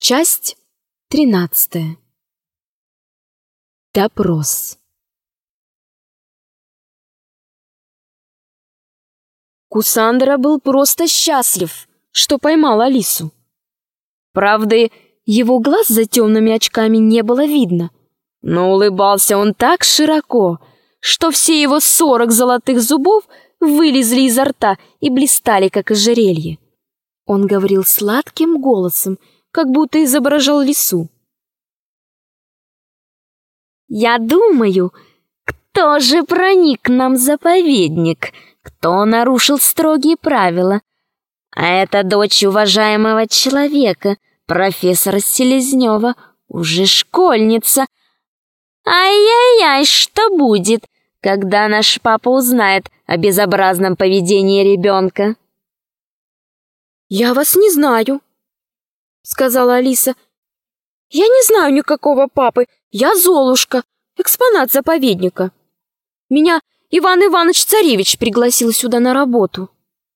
Часть 13. Допрос. Кусандра был просто счастлив, что поймал Алису. Правда, его глаз за темными очками не было видно, но улыбался он так широко, что все его 40 золотых зубов вылезли изо рта и блистали, как ожерелье. Он говорил сладким голосом, как будто изображал лису. «Я думаю, кто же проник к нам в заповедник, кто нарушил строгие правила? А это дочь уважаемого человека, профессора Селезнева, уже школьница. Ай-яй-яй, что будет, когда наш папа узнает о безобразном поведении ребенка?» «Я вас не знаю», — сказала Алиса. «Я не знаю никакого папы. Я Золушка, экспонат заповедника. Меня Иван Иванович Царевич пригласил сюда на работу».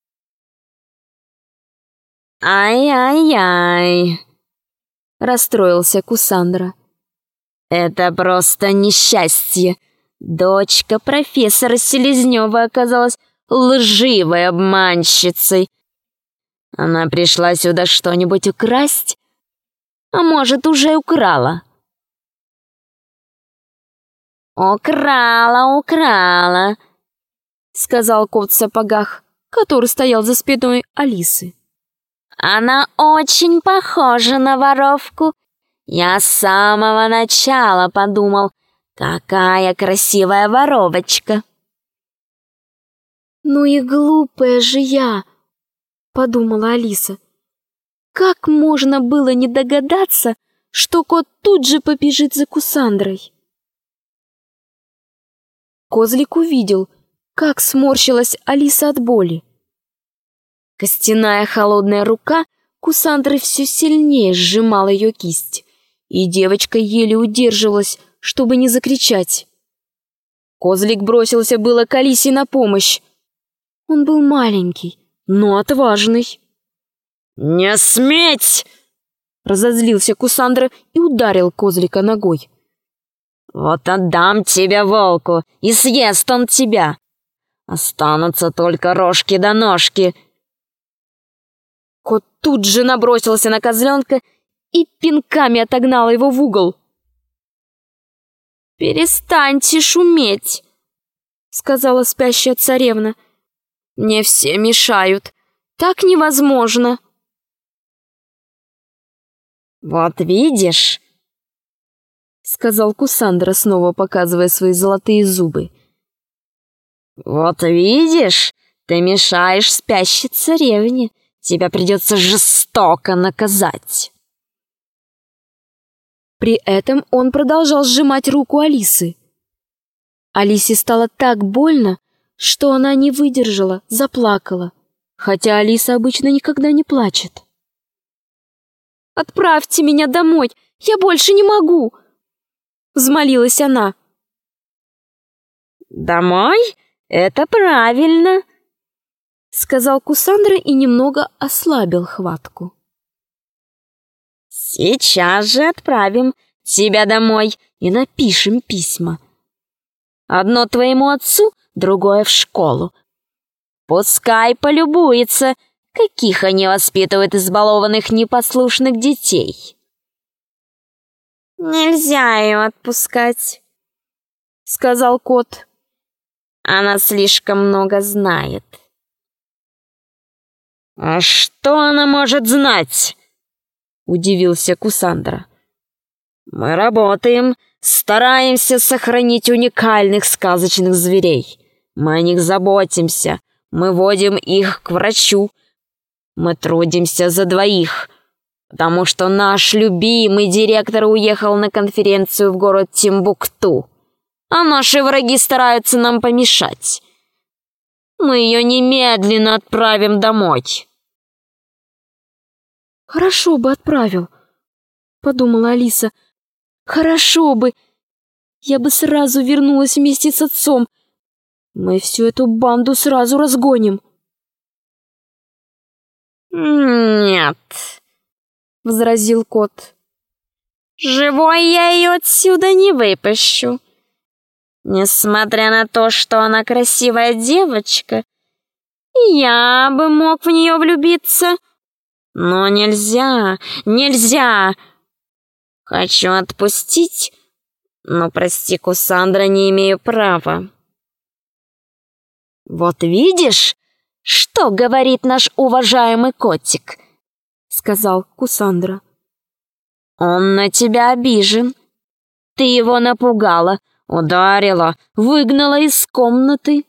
«Ай-яй-яй», — расстроился Кусандра. «Это просто несчастье. Дочка профессора Селезнева оказалась лживой обманщицей. Она пришла сюда что-нибудь украсть? А может, уже украла?» «Украла», — сказал кот в сапогах, который стоял за спиной Алисы. «Она очень похожа на воровку. Я с самого начала подумал, какая красивая воровочка». «Ну и глупая же я», — подумала Алиса. «Как можно было не догадаться, что кот тут же побежит за Кусандрой?» Козлик увидел, как сморщилась Алиса от боли. Костяная холодная рука Кусандры все сильнее сжимала ее кисть, и девочка еле удерживалась, чтобы не закричать. Козлик бросился было к Алисе на помощь. Он был маленький, но отважный. «Не сметь!» — разозлился Кусандра и ударил Козлика ногой. «Вот отдам тебя волку, и съест он тебя. Останутся только рожки да ножки». Кот тут же набросился на козленка и пинками отогнал его в угол. «Перестаньте шуметь», — сказала спящая царевна. «Мне все мешают. Так невозможно». «Вот видишь», — сказал Кусандра, снова показывая свои золотые зубы. «Вот видишь, ты мешаешь спящей царевне. Тебя придется жестоко наказать». При этом он продолжал сжимать руку Алисы. Алисе стало так больно, что она не выдержала, заплакала, хотя Алиса обычно никогда не плачет. «Отправьте меня домой, я больше не могу!» — взмолилась она. «Домой? Это правильно!» — сказал Кусандра и немного ослабил хватку. «Сейчас же отправим тебя домой и напишем письма. Одно твоему отцу, другое в школу. Пускай полюбуется, каких они воспитывают избалованных непослушных детей». «Нельзя ее отпускать», — сказал кот. «Она слишком много знает». «А что она может знать?» — удивился Кусандра. «Мы работаем, стараемся сохранить уникальных сказочных зверей. Мы о них заботимся, мы водим их к врачу. Мы трудимся за двоих, потому что наш любимый директор уехал на конференцию в город Тимбукту, а наши враги стараются нам помешать. Мы ее немедленно отправим домой». «Хорошо бы отправил», — подумала Алиса. «Хорошо бы. Я бы сразу вернулась вместе с отцом. Мы всю эту банду сразу разгоним». «Нет», возразил кот. «Живой я ее отсюда не выпущу. Несмотря на то, что она красивая девочка, я бы мог в нее влюбиться. Но нельзя, нельзя. Хочу отпустить, но, прости, Кусандра, не имею права». «Вот видишь, что говорит наш уважаемый котик», — сказал Кусандра. «Он на тебя обижен. Ты его напугала, ударила, выгнала из комнаты».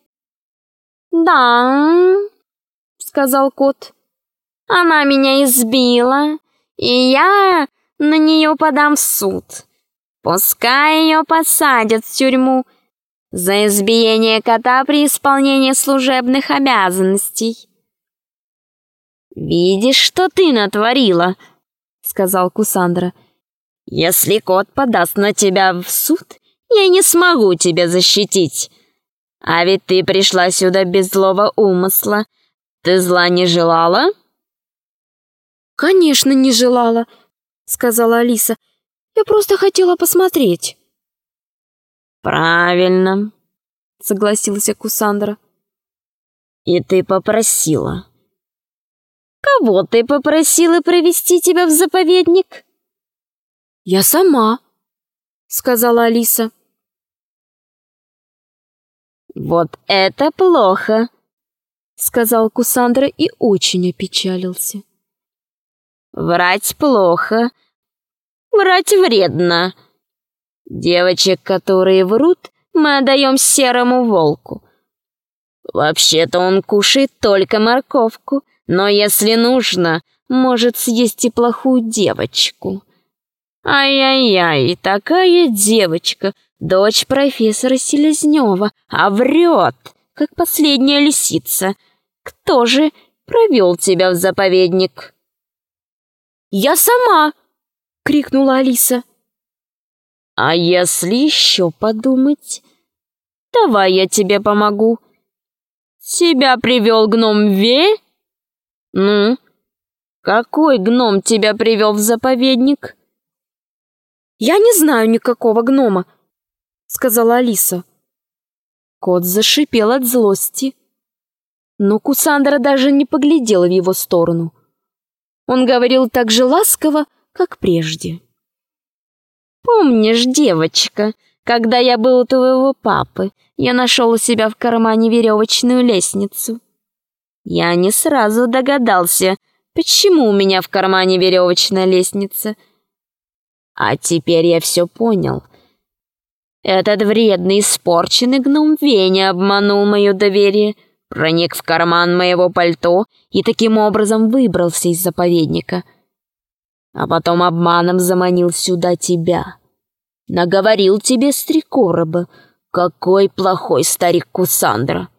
«Да», — сказал кот, — «она меня избила, и я на нее подам в суд. Пускай ее посадят в тюрьму за избиение кота при исполнении служебных обязанностей». «Видишь, что ты натворила?» — сказал Кусандра. «Если кот подаст на тебя в суд, я не смогу тебя защитить. А ведь ты пришла сюда без злого умысла. Ты зла не желала?» «Конечно, не желала», — сказала Алиса. «Я просто хотела посмотреть». «Правильно», — согласился Кусандра. «И ты попросила. Кого ты попросила провести тебя в заповедник?» «Я сама», — сказала Алиса. «Вот это плохо», — сказал Кусандра и очень опечалился. «Врать плохо, врать вредно. Девочек, которые врут, мы отдаем серому волку. Вообще-то он кушает только морковку, но если нужно, может съесть и плохую девочку. Ай-яй-яй, такая девочка, дочь профессора Селезнева, а врет, как последняя лисица. Кто же провел тебя в заповедник?» «Я сама!» — крикнула Алиса. «А если еще подумать? Давай я тебе помогу. Тебя привел гном Ве? Ну, какой гном тебя привел в заповедник?» «Я не знаю никакого гнома», — сказала Алиса. Кот зашипел от злости, но Кусандра даже не поглядела в его сторону. Он говорил так же ласково, как прежде. «Помнишь, девочка, когда я был у твоего папы, я нашел у себя в кармане веревочную лестницу? Я не сразу догадался, почему у меня в кармане веревочная лестница. А теперь я все понял. Этот вредный, испорченный гном Веня обманул мое доверие, проник в карман моего пальто и таким образом выбрался из заповедника. А потом обманом заманил сюда тебя. Наговорил тебе с 3 короба. Какой плохой старик Кусандра!»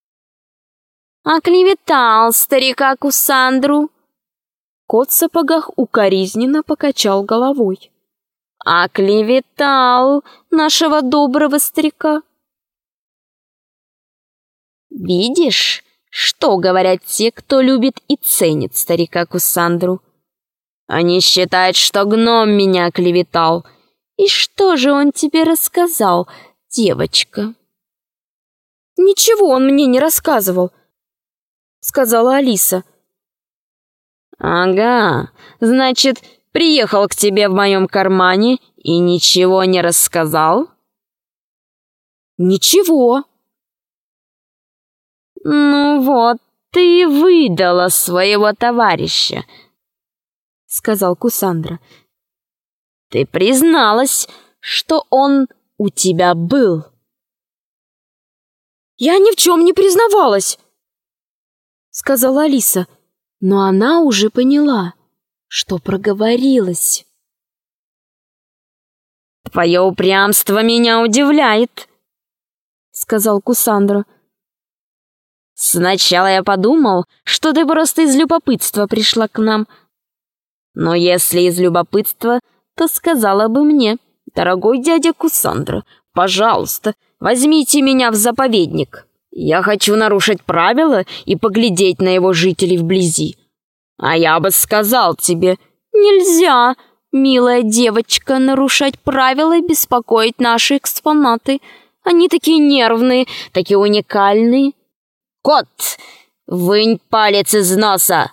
«Оклеветал старика Кусандру!» Кот в сапогах укоризненно покачал головой. «Оклеветал нашего доброго старика!» «Видишь, что говорят те, кто любит и ценит старика Кусандру? Они считают, что гном меня оклеветал. И что же он тебе рассказал, девочка?» «Ничего он мне не рассказывал», — сказала Алиса. «Ага, значит, приехал к тебе в моем кармане и ничего не рассказал?» «Ничего». «Ну вот, ты выдала своего товарища», — сказал Кусандра. «Ты призналась, что он у тебя был». «Я ни в чем не признавалась», — сказала Алиса, но она уже поняла, что проговорилась. «Твое упрямство меня удивляет», — сказал Кусандра. «Сначала я подумал, что ты просто из любопытства пришла к нам. Но если из любопытства, то сказала бы мне: дорогой дядя Кусандра, пожалуйста, возьмите меня в заповедник. Я хочу нарушить правила и поглядеть на его жителей вблизи. А я бы сказал тебе: Нельзя, милая девочка, нарушать правила и беспокоить наши экспонаты. Они такие нервные, такие уникальные. Кот, вынь палец из носа.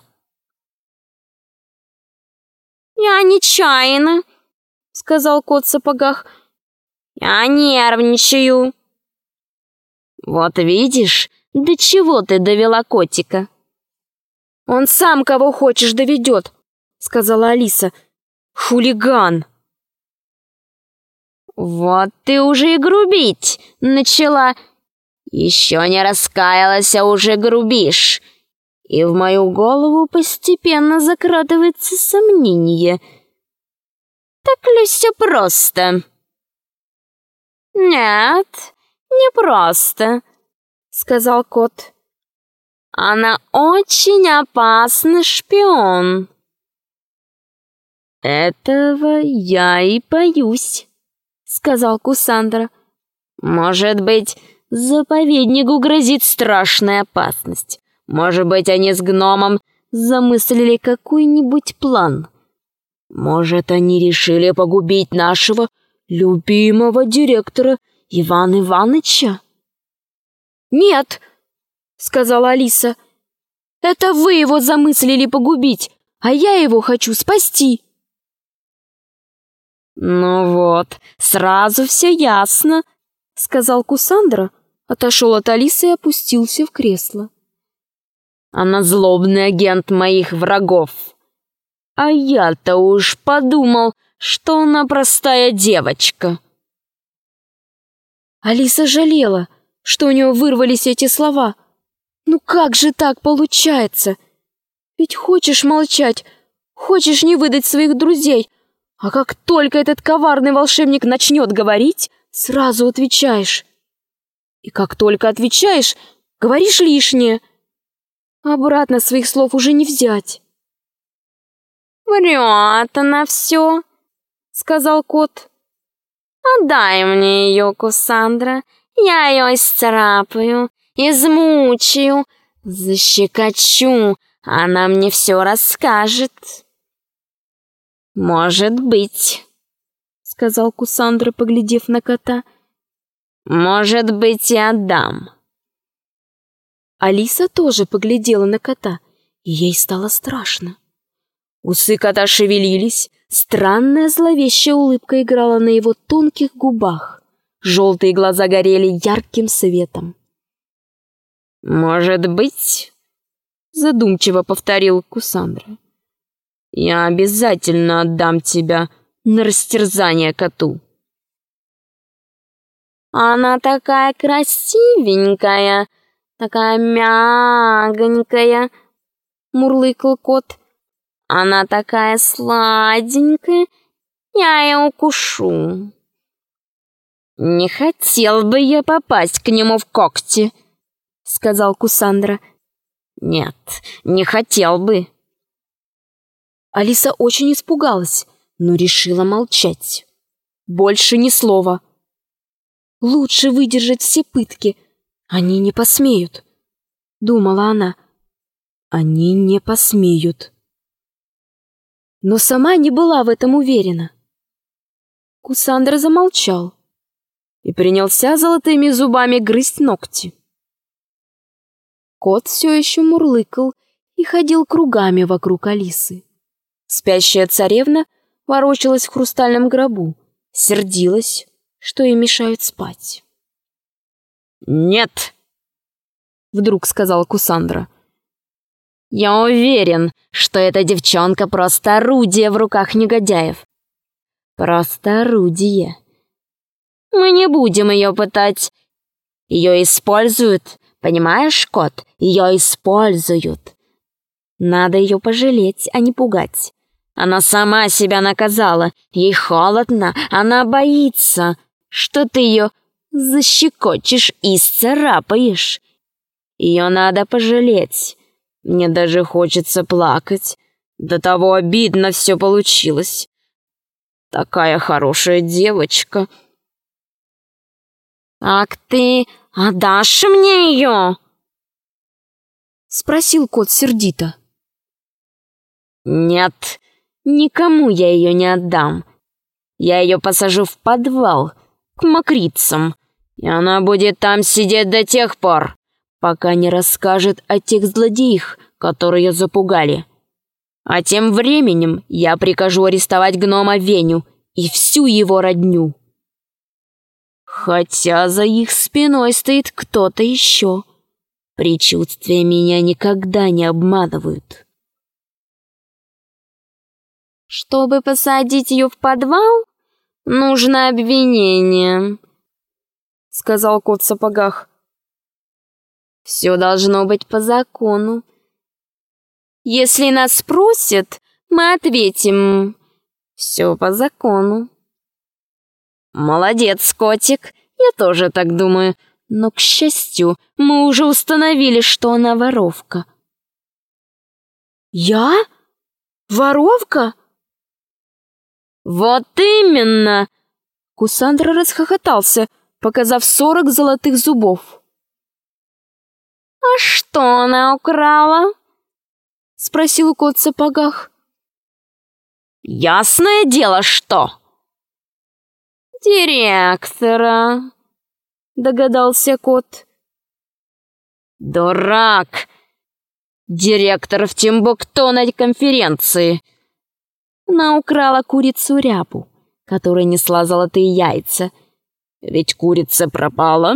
Я нечаянно, сказал кот в сапогах. Я нервничаю. Вот видишь, до чего ты довела котика? Он сам кого хочешь доведет, сказала Алиса. Хулиган. Вот ты уже и грубить начала. Еще не раскаялась, а уже грубишь. И в мою голову постепенно закрадывается сомнение. Так ли все просто? Нет, не просто, сказал кот. Она очень опасный шпион. Этого я и боюсь, сказал Кусандра. Может быть, заповеднику грозит страшная опасность. Может быть, они с гномом замыслили какой-нибудь план. Может, они решили погубить нашего любимого директора Ивана Иваныча? Нет, сказала Алиса. Это вы его замыслили погубить, а я его хочу спасти. Ну вот, сразу все ясно, сказал Кусандра, отошел от Алисы и опустился в кресло. Она злобный агент моих врагов. А я-то уж подумал, что она простая девочка. Алиса жалела, что у нее вырвались эти слова. Ну как же так получается? Ведь хочешь молчать, хочешь не выдать своих друзей, а как только этот коварный волшебник начнет говорить, сразу отвечаешь. И как только отвечаешь, говоришь лишнее. Обратно своих слов уже не взять. «Врет она все», — сказал кот. «Отдай мне ее, Кусандра, я ее исцарапаю, измучаю, защекочу, она мне все расскажет». «Может быть», — сказал Кусандра, поглядев на кота. «Может быть, и отдам». Алиса тоже поглядела на кота, и ей стало страшно. Усы кота шевелились, странная зловещая улыбка играла на его тонких губах. Желтые глаза горели ярким светом. «Может быть», — задумчиво повторил Кусандра, — «я обязательно отдам тебя на растерзание коту». «Она такая красивенькая, такая мягонькая», — мурлыкал кот. «Она такая сладенькая, я ее укушу». «Не хотел бы я попасть к нему в когти», — сказал Кусандра. «Нет, не хотел бы». Алиса очень испугалась, но решила молчать. Больше ни слова. Лучше выдержать все пытки. Они не посмеют, думала она. Они не посмеют. Но сама не была в этом уверена. Кусандра замолчал и принялся золотыми зубами грызть ногти. Кот все еще мурлыкал и ходил кругами вокруг Алисы. Спящая царевна ворочалась в хрустальном гробу, сердилась, что ей мешают спать. «Нет!» — вдруг сказал Кусандра. «Я уверен, что эта девчонка просто орудие в руках негодяев. Просто орудие. Мы не будем ее пытать. Ее используют, понимаешь, кот? Ее используют. Надо ее пожалеть, а не пугать. Она сама себя наказала, ей холодно, она боится, что ты ее защекочешь и исцарапаешь. Ее надо пожалеть. Мне даже хочется плакать. До того обидно все получилось. Такая хорошая девочка». «Так ты отдашь мне ее?» — спросил кот сердито. «Нет, Никому я ее не отдам. Я ее посажу в подвал, к мокрицам, и она будет там сидеть до тех пор, пока не расскажет о тех злодеях, которые ее запугали. А тем временем я прикажу арестовать гнома Веню и всю его родню. Хотя за их спиной стоит кто-то еще. Предчувствия меня никогда не обманывают. Чтобы посадить ее в подвал, нужно обвинение, сказал кот в сапогах. Все должно быть по закону. Если нас спросят, мы ответим: все по закону. Молодец, котик, я тоже так думаю. Но, к счастью, мы уже установили, что она воровка. Я? Воровка? Вот именно! Кусандра расхохотался, показав 40 золотых зубов. А что она украла? Спросил кот в сапогах. Ясное дело, что? Директора, догадался кот. Дурак! Директор в Тимбукту на конференции. Она украла курицу Рябу, которая несла золотые яйца. Ведь курица пропала.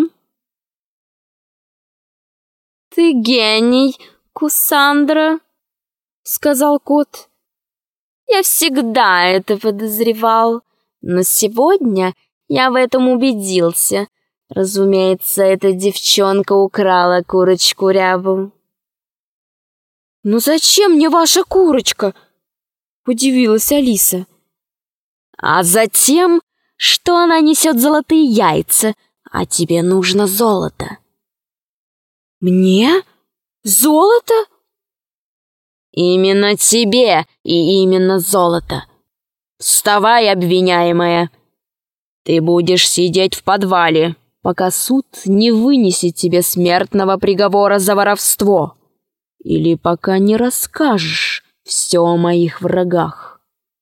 Ты гений, Кусандра, сказал кот. Я всегда это подозревал, но сегодня я в этом убедился. Разумеется, эта девчонка украла курочку Рябу. «Ну зачем мне ваша курочка?» — удивилась Алиса. «А затем, что она несет золотые яйца, а тебе нужно золото». «Мне? Золото?» «Именно тебе и именно золото. Вставай, обвиняемая. Ты будешь сидеть в подвале, пока суд не вынесет тебе смертного приговора за воровство, или пока не расскажешь все о моих врагах».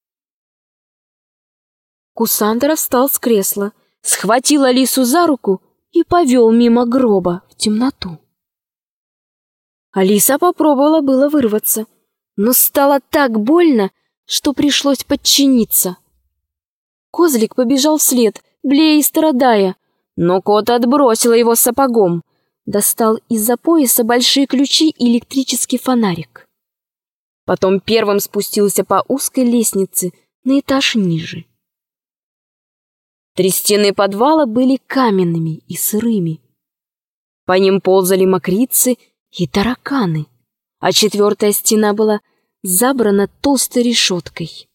Кусандра встал с кресла, схватил Алису за руку и повел мимо гроба в темноту. Алиса попробовала было вырваться, но стало так больно, что пришлось подчиниться. Козлик побежал вслед, блея и страдая, но кот отбросил его сапогом, достал из-за пояса большие ключи и электрический фонарик. Потом первым спустился по узкой лестнице на этаж ниже. 3 стены подвала были каменными и сырыми. По ним ползали мокрицы и тараканы, а 4-я стена была забрана толстой решеткой.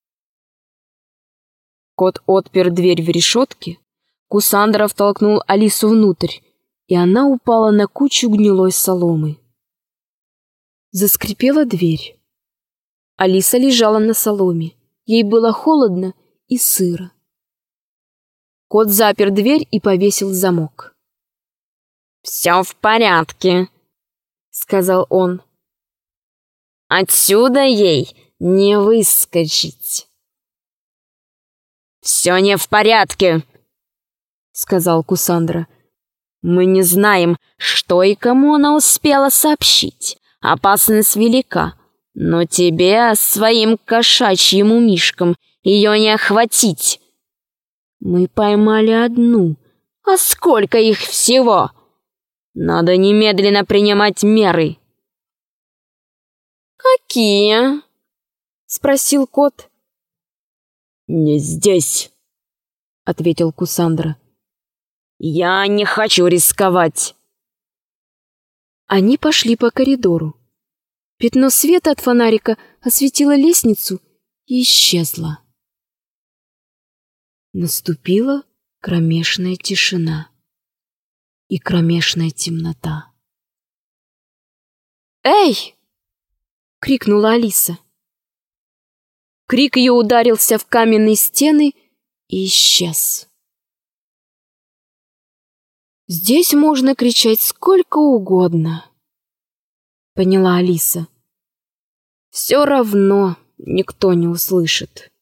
Кот отпер дверь в решетке, Кусандра втолкнул Алису внутрь, и она упала на кучу гнилой соломы. Заскрипела дверь. Алиса лежала на соломе, ей было холодно и сыро. Кот запер дверь и повесил замок. «Все в порядке», — сказал он. «Отсюда ей не выскочить». «Все не в порядке», — сказал Кусандра. «Мы не знаем, что и кому она успела сообщить. Опасность велика, но тебе, своим кошачьим умишкам, ее не охватить. Мы поймали одну, а сколько их всего? Надо немедленно принимать меры». «Какие?» — спросил кот. «Не здесь», — ответил Кусандра. «Я не хочу рисковать». Они пошли по коридору. Пятно света от фонарика осветило лестницу и исчезло. Наступила кромешная тишина и кромешная темнота. «Эй!» — крикнула Алиса. Крик ее ударился в каменные стены и исчез. «Здесь можно кричать сколько угодно», — поняла Алиса. «Все равно никто не услышит.